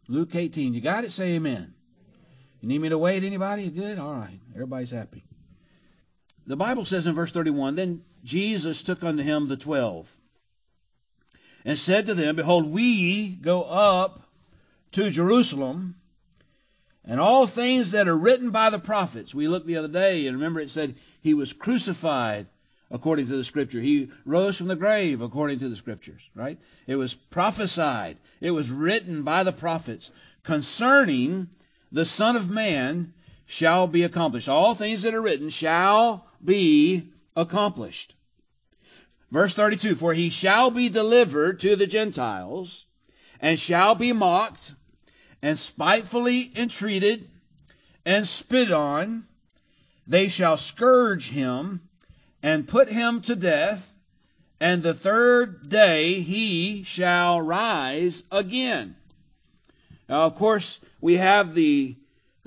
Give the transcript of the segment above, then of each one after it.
Luke 18. You got it? Say amen. You need me to wait? Anybody? Good? All right. Everybody's happy. The Bible says in verse 31, Then Jesus took unto him the 12 and said to them, Behold, we go up to Jerusalem, and all things that are written by the prophets. We looked the other day, and remember it said he was crucified according to the Scripture. He rose from the grave according to the Scriptures, right? It was prophesied. It was written by the prophets concerning the Son of Man shall be accomplished. All things that are written shall be accomplished. Verse 32, For he shall be delivered to the Gentiles, and shall be mocked, and spitefully entreated, and spit on. They shall scourge him, and put him to death, and the third day he shall rise again. Now, of course, we have the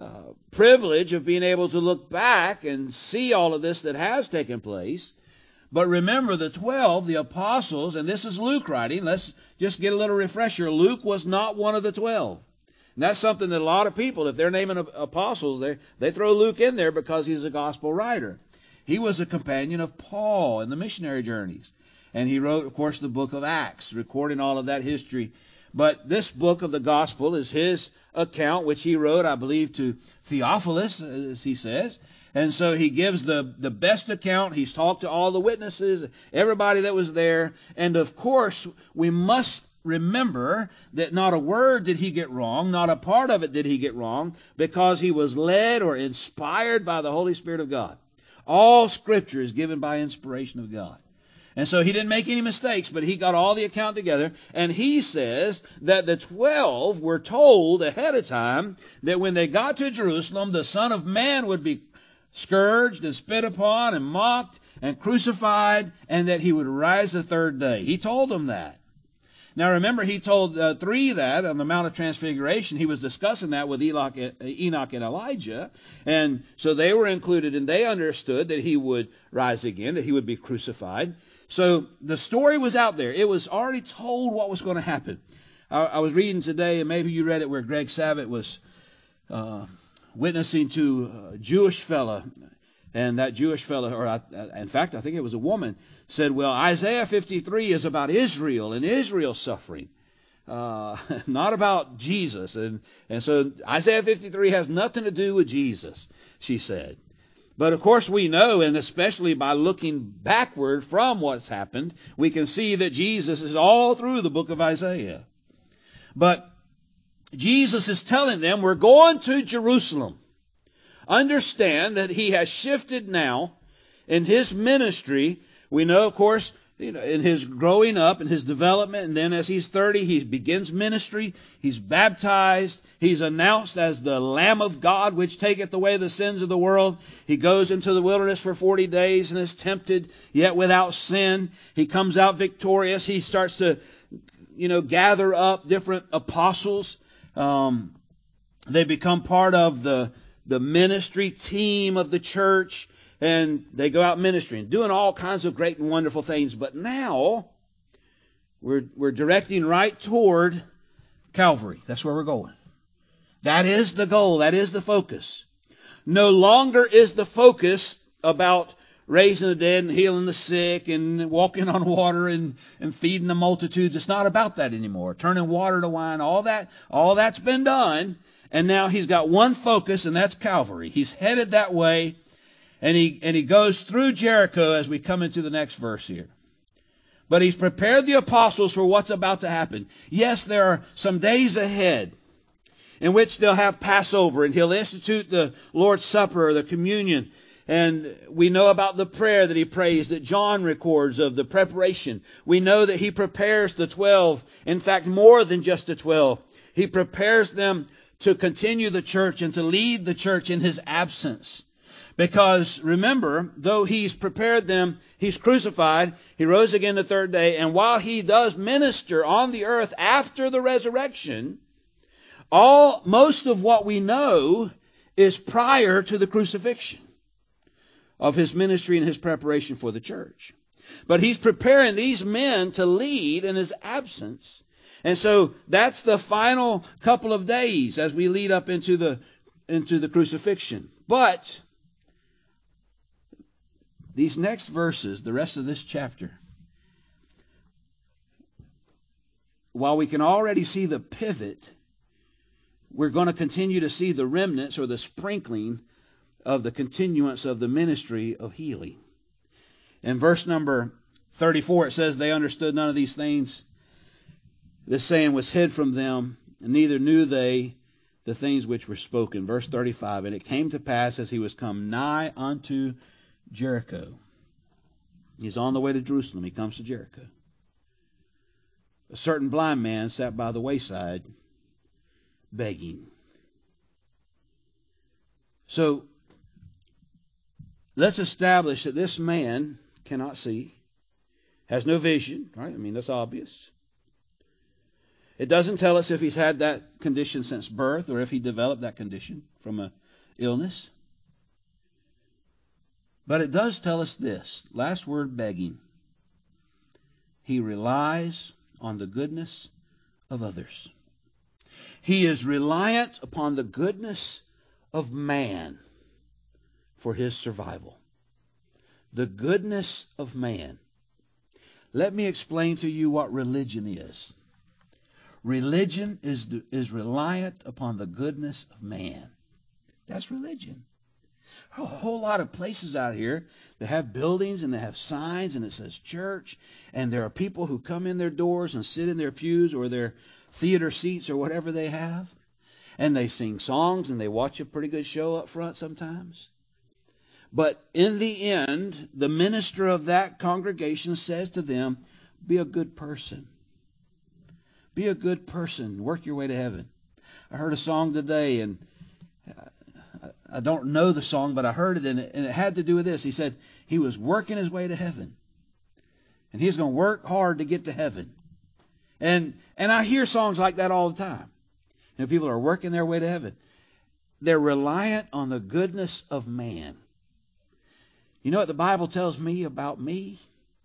privilege of being able to look back and see all of this that has taken place. But remember, the 12, the apostles, and this is Luke writing. Let's just get a little refresher. Luke was not one of the 12. And that's something that a lot of people, if they're naming apostles, they throw Luke in there because he's a gospel writer. He was a companion of Paul in the missionary journeys. And he wrote, of course, the book of Acts, recording all of that history. But this book of the gospel is his account, which he wrote, I believe, to Theophilus, as he says. And so he gives the best account. He's talked to all the witnesses, everybody that was there. And of course, we must remember that not a word did he get wrong, not a part of it did he get wrong, because he was led or inspired by the Holy Spirit of God. All Scripture is given by inspiration of God. And so he didn't make any mistakes, but he got all the account together. And he says that the 12 were told ahead of time that when they got to Jerusalem, the Son of Man would be scourged and spit upon and mocked and crucified, and that he would rise the third day. He told them that. Now remember, he told three that on the Mount of Transfiguration. He was discussing that with Enoch and Elijah. And so they were included, and they understood that he would rise again, that he would be crucified. So the story was out there. It was already told what was going to happen. I was reading today, and maybe you read it, where Greg Savitt was witnessing to a Jewish fella. And that Jewish fella, or in fact, I think it was a woman, said, well, Isaiah 53 is about Israel and Israel's suffering, not about Jesus. And so Isaiah 53 has nothing to do with Jesus, she said. But of course we know, and especially by looking backward from what's happened, we can see that Jesus is all through the book of Isaiah. But Jesus is telling them, we're going to Jerusalem. Understand that he has shifted now in his ministry. We know, of course, in his growing up and his development, and then as he's 30, he begins ministry. He's baptized. He's announced as the Lamb of God, which taketh away the sins of the world. He goes into the wilderness for 40 days and is tempted, yet without sin. He comes out victorious. He starts to, gather up different apostles. They become part of the ministry team of the church, and they go out ministering, doing all kinds of great and wonderful things. But now we're directing right toward Calvary. That's where we're going. That is the goal. That is the focus. No longer is the focus about raising the dead and healing the sick and walking on water and feeding the multitudes. It's not about that anymore. Turning water to wine, all that's been done. And now he's got one focus, and that's Calvary. He's headed that way, and he goes through Jericho as we come into the next verse here. But he's prepared the apostles for what's about to happen. Yes, there are some days ahead in which they'll have Passover, and he'll institute the Lord's Supper or the communion. And we know about the prayer that he prays that John records of the preparation. We know that he prepares the 12. In fact, more than just the 12. He prepares them to continue the church and to lead the church in his absence. Because remember, though he's prepared them, he's crucified, he rose again the third day, and while he does minister on the earth after the resurrection, most of what we know is prior to the crucifixion of his ministry and his preparation for the church. But he's preparing these men to lead in his absence. And so that's the final couple of days as we lead up into the crucifixion. But these next verses, the rest of this chapter, while we can already see the pivot, we're going to continue to see the remnants or the sprinkling of the continuance of the ministry of healing. In verse number 34, it says, they understood none of these things. This saying was hid from them, and neither knew they the things which were spoken. Verse 35, and it came to pass as he was come nigh unto Jericho. He's on the way to Jerusalem. He comes to Jericho. A certain blind man sat by the wayside begging. So let's establish that this man cannot see, has no vision, right? I mean, that's obvious. It doesn't tell us if he's had that condition since birth or if he developed that condition from an illness. But it does tell us this, last word, begging. He relies on the goodness of others. He is reliant upon the goodness of man for his survival. The goodness of man. Let me explain to you what religion is. Religion is reliant upon the goodness of man. That's religion. There are a whole lot of places out here that have buildings and they have signs and it says church, and there are people who come in their doors and sit in their pews or their theater seats or whatever they have, and they sing songs and they watch a pretty good show up front sometimes. But in the end, the minister of that congregation says to them, be a good person. Be a good person. Work your way to heaven. I heard a song today, and I don't know the song, but I heard it, and it had to do with this. He said he was working his way to heaven, and he's going to work hard to get to heaven. And I hear songs like that all the time. You know, people are working their way to heaven. They're reliant on the goodness of man. You know what the Bible tells me about me?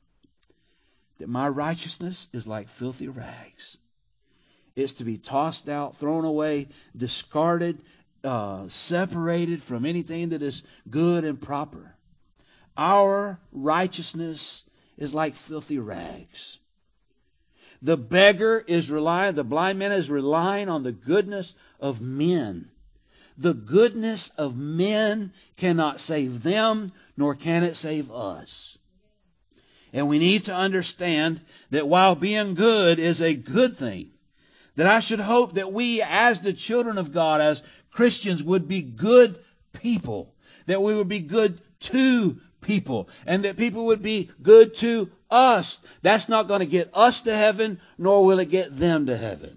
That my righteousness is like filthy rags. It's to be tossed out, thrown away, discarded, separated from anything that is good and proper. Our righteousness is like filthy rags. The beggar is relying, the blind man is relying on the goodness of men. The goodness of men cannot save them, nor can it save us. And we need to understand that while being good is a good thing, that I should hope that we as the children of God, as Christians, would be good people. That we would be good to people. And that people would be good to us. That's not going to get us to heaven, nor will it get them to heaven.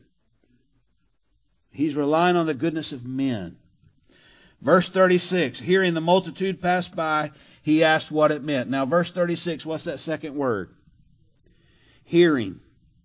He's relying on the goodness of men. Verse 36, hearing the multitude pass by, he asked what it meant. Now, verse 36, what's that second word? Hearing.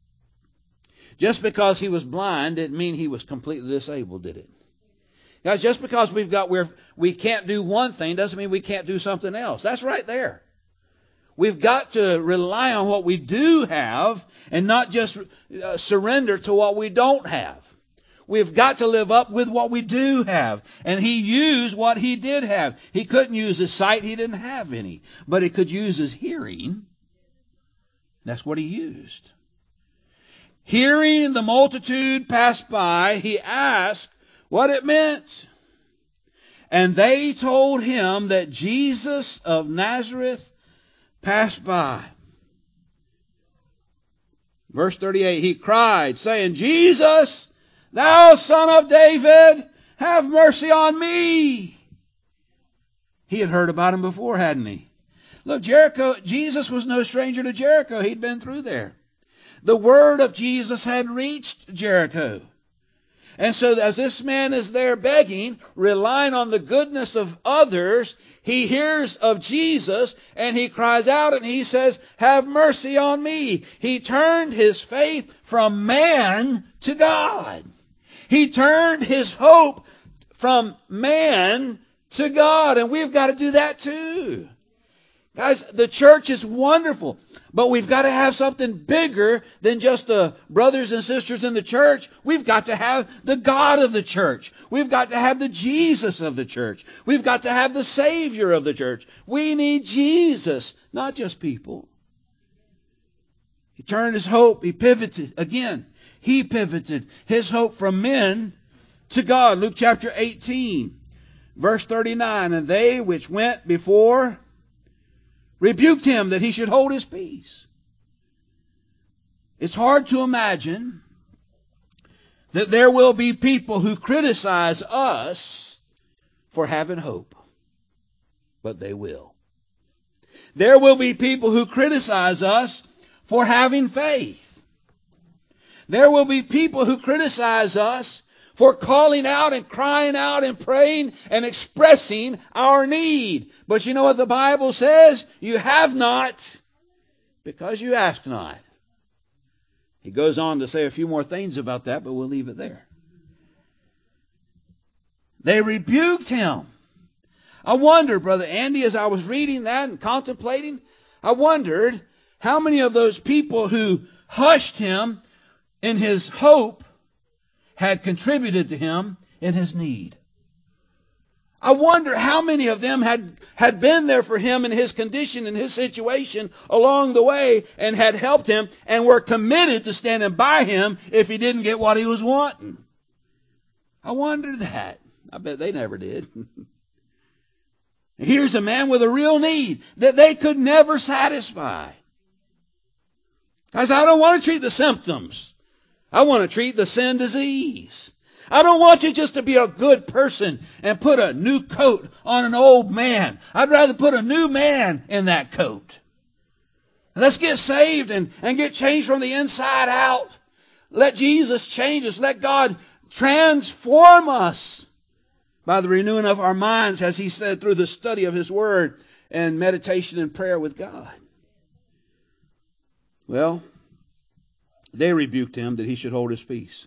Just because he was blind didn't mean he was completely disabled, did it? Guys, just because we can't do one thing doesn't mean we can't do something else. That's right there. We've got to rely on what we do have and not just surrender to what we don't have. We've got to live up with what we do have. And he used what he did have. He couldn't use his sight. He didn't have any. But he could use his hearing. That's what he used. Hearing the multitude pass by, he asked what it meant. And they told him that Jesus of Nazareth passed by. Verse 38, he cried, saying, Jesus, thou son of David, have mercy on me. He had heard about him before, hadn't he? Look, Jesus was no stranger to Jericho. He'd been through there. The word of Jesus had reached Jericho. And so as this man is there begging, relying on the goodness of others, he hears of Jesus and he cries out and he says, have mercy on me. He turned his faith from man to God. He turned his hope from man to God. And we've got to do that too. Guys, the church is wonderful. But we've got to have something bigger than just the brothers and sisters in the church. We've got to have the God of the church. We've got to have the Jesus of the church. We've got to have the Savior of the church. We need Jesus, not just people. He turned his hope. He pivoted again. He pivoted his hope from men to God. Luke chapter 18, verse 39. And they which went before rebuked him that he should hold his peace. It's hard to imagine that there will be people who criticize us for having hope. But they will. There will be people who criticize us for having faith. There will be people who criticize us for calling out and crying out and praying and expressing our need. But you know what the Bible says? You have not because you ask not. He goes on to say a few more things about that, but we'll leave it there. They rebuked him. I wonder, Brother Andy, as I was reading that and contemplating, I wondered how many of those people who hushed him in his hope had contributed to him in his need. I wonder how many of them had been there for him in his condition, in his situation along the way and had helped him and were committed to standing by him if he didn't get what he was wanting. I wonder that. I bet they never did. Here's a man with a real need that they could never satisfy. Guys, I don't want to treat the symptoms. I want to treat the sin disease. I don't want you just to be a good person and put a new coat on an old man. I'd rather put a new man in that coat. Let's get saved and get changed from the inside out. Let Jesus change us. Let God transform us by the renewing of our minds, as he said, through the study of his word and meditation and prayer with God. Well, they rebuked him that he should hold his peace.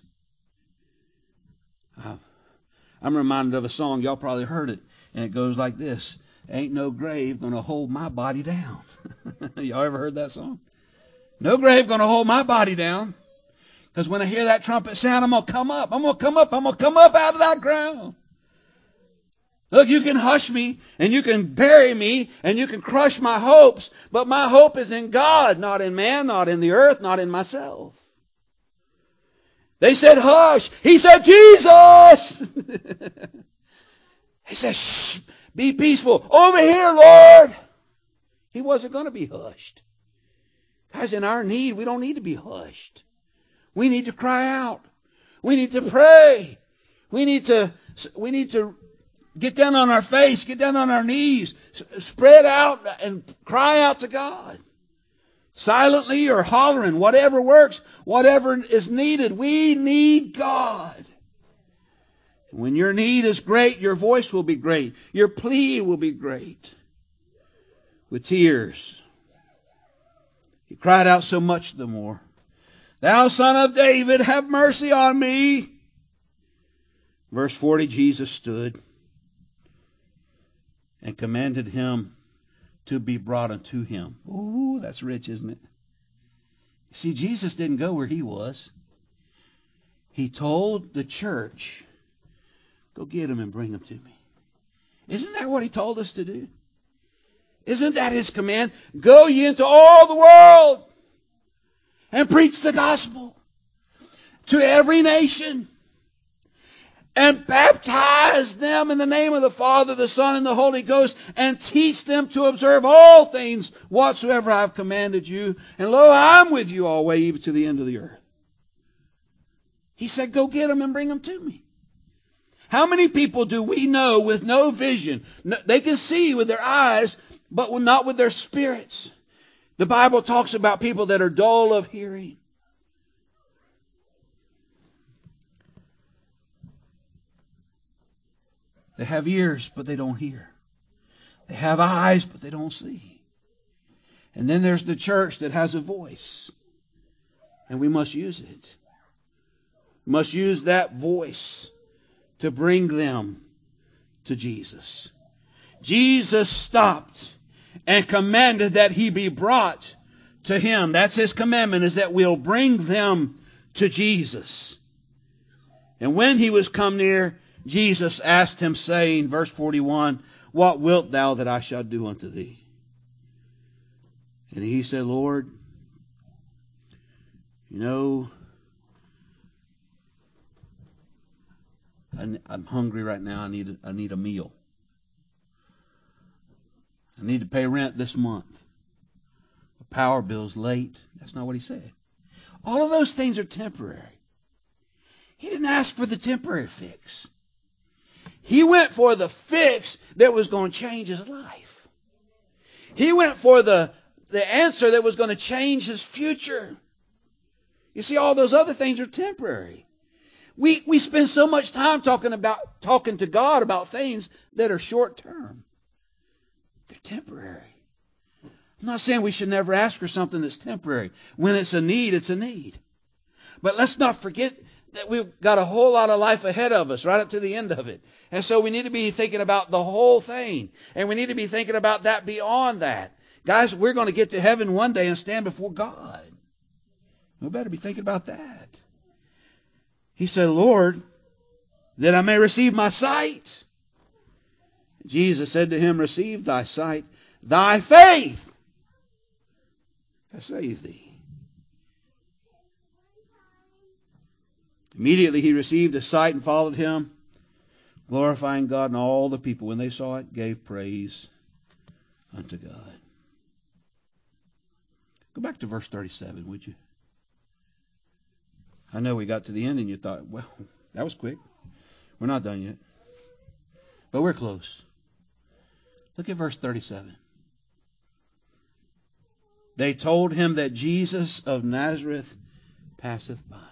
I'm reminded of a song, y'all probably heard it, and it goes like this. Ain't no grave gonna hold my body down. Y'all ever heard that song? No grave gonna hold my body down. Because when I hear that trumpet sound, I'm gonna come up. I'm gonna come up out of that ground. Look, you can hush me, and you can bury me, and you can crush my hopes, but my hope is in God, not in man, not in the earth, not in myself. They said, hush. He said, Jesus. He said, shh, be peaceful. Over here, Lord. He wasn't going to be hushed. Guys, in our need, we don't need to be hushed. We need to cry out. We need to pray. We need to get down on our face, get down on our knees, spread out and cry out to God. Silently or hollering, whatever works, whatever is needed. We need God. When your need is great, your voice will be great. Your plea will be great. With tears. He cried out so much the more. Thou Son of David, have mercy on me. Verse 40, Jesus stood and commanded him to be brought unto him. Ooh, that's rich, isn't it? See, Jesus didn't go where he was. He told the church, go get him and bring him to me. Isn't that what he told us to do? Isn't that his command? Go ye into all the world and preach the gospel to every nation. And baptize them in the name of the Father, the Son, and the Holy Ghost, and teach them to observe all things whatsoever I have commanded you. And lo, I'm with you always, even to the end of the earth. He said, go get them and bring them to me. How many people do we know with no vision? They can see with their eyes, but not with their spirits. The Bible talks about people that are dull of hearing. They have ears, but they don't hear. They have eyes, but they don't see. And then there's the church that has a voice. And we must use it. We must use that voice to bring them to Jesus. Jesus stopped and commanded that he be brought to Him. That's His commandment, is that we'll bring them to Jesus. And when he was come near, Jesus asked him, saying, verse 41, what wilt thou that I shall do unto thee? And he said, Lord, I'm hungry right now. I need a meal. I need to pay rent this month. The power bill's late. That's not what he said. All of those things are temporary. He didn't ask for the temporary fix. He went for the fix that was going to change his life. He went for the answer that was going to change his future. You see, all those other things are temporary. We spend so much time talking to God about things that are short term. They're temporary. I'm not saying we should never ask for something that's temporary. When it's a need, it's a need. But let's not forget that we've got a whole lot of life ahead of us, right up to the end of it. And so we need to be thinking about the whole thing. And we need to be thinking about that beyond that. Guys, we're going to get to heaven one day and stand before God. We better be thinking about that. He said, Lord, that I may receive my sight. Jesus said to him, receive thy sight. Thy faith has saved thee. Immediately he received his sight and followed him, glorifying God, and all the people, when they saw it, gave praise unto God. Go back to verse 37, would you? I know we got to the end and you thought, well, that was quick. We're not done yet. But we're close. Look at verse 37. They told him that Jesus of Nazareth passeth by.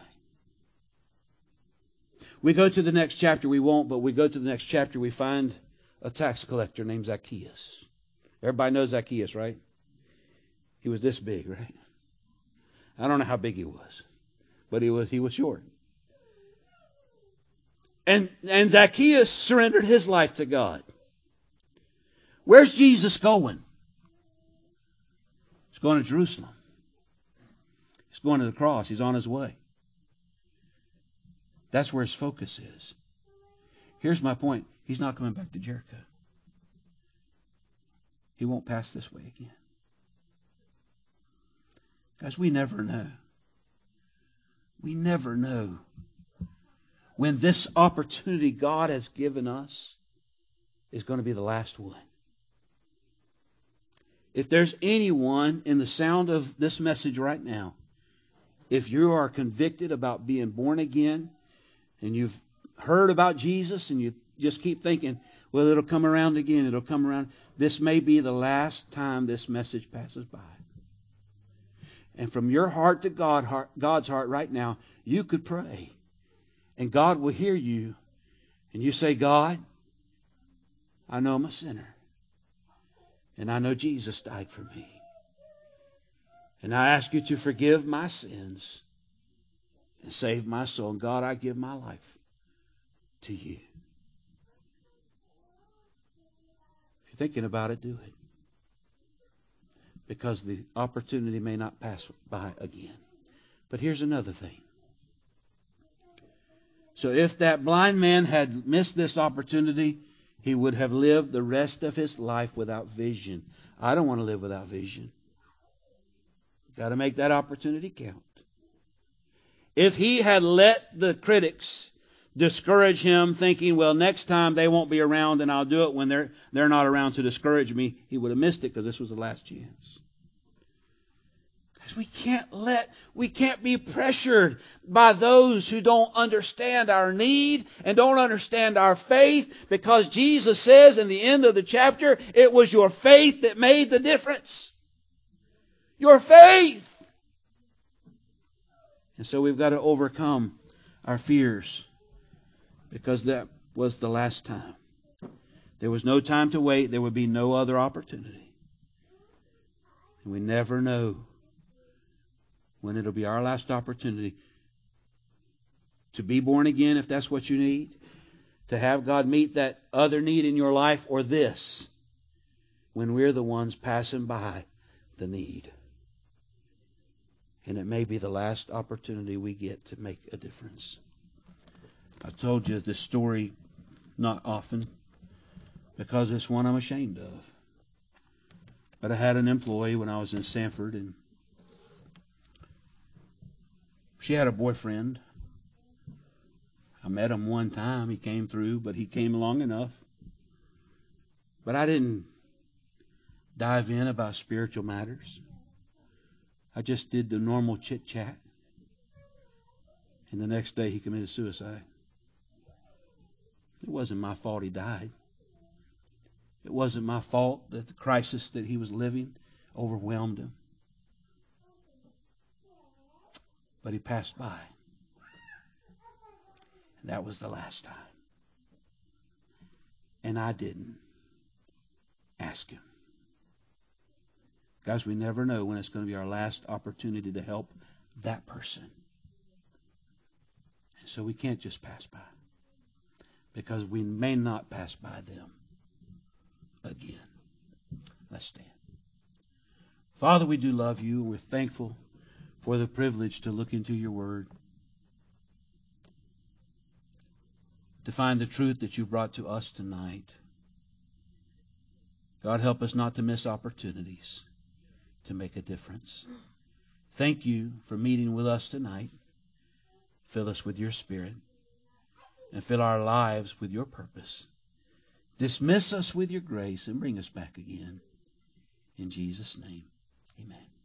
We go to the next chapter, we won't, but we go to the next chapter, we find a tax collector named Zacchaeus. Everybody knows Zacchaeus, right? He was this big, right? I don't know how big he was, but he was short. And Zacchaeus surrendered his life to God. Where's Jesus going? He's going to Jerusalem. He's going to the cross. He's on his way. That's where his focus is. Here's my point. He's not coming back to Jericho. He won't pass this way again. Guys, we never know. We never know when this opportunity God has given us is going to be the last one. If there's anyone in the sound of this message right now, if you are convicted about being born again, and you've heard about Jesus and you just keep thinking, well, it'll come around again, it'll come around. This may be the last time this message passes by. And from your heart to God's heart right now, you could pray. And God will hear you. And you say, God, I know I'm a sinner. And I know Jesus died for me. And I ask you to forgive my sins and save my soul. And God, I give my life to you. If you're thinking about it, do it. Because the opportunity may not pass by again. But here's another thing. So if that blind man had missed this opportunity, he would have lived the rest of his life without vision. I don't want to live without vision. Got to make that opportunity count. If he had let the critics discourage him, thinking, well, next time they won't be around and I'll do it when they're not around to discourage me, he would have missed it because this was the last chance. Because we can't be pressured by those who don't understand our need and don't understand our faith, because Jesus says in the end of the chapter, it was your faith that made the difference. Your faith. And so we've got to overcome our fears, because that was the last time. There was no time to wait. There would be no other opportunity. And we never know when it'll be our last opportunity to be born again, if that's what you need, to have God meet that other need in your life, or this, when we're the ones passing by the need. And it may be the last opportunity we get to make a difference. I told you this story not often because it's one I'm ashamed of. But I had an employee when I was in Sanford, and she had a boyfriend. I met him one time. He came through, but he came long enough. But I didn't dive in about spiritual matters. I just did the normal chit-chat. And the next day he committed suicide. It wasn't my fault he died. It wasn't my fault that the crisis that he was living overwhelmed him. But he passed by. And that was the last time. And I didn't ask him. Guys, we never know when it's going to be our last opportunity to help that person. And so we can't just pass by, because we may not pass by them again. Let's stand. Father, we do love you, and we're thankful for the privilege to look into your word, to find the truth that you brought to us tonight. God, help us not to miss opportunities to make a difference. Thank you for meeting with us tonight. Fill us with your Spirit and fill our lives with your purpose. Dismiss us with your grace and bring us back again. In Jesus' name, amen.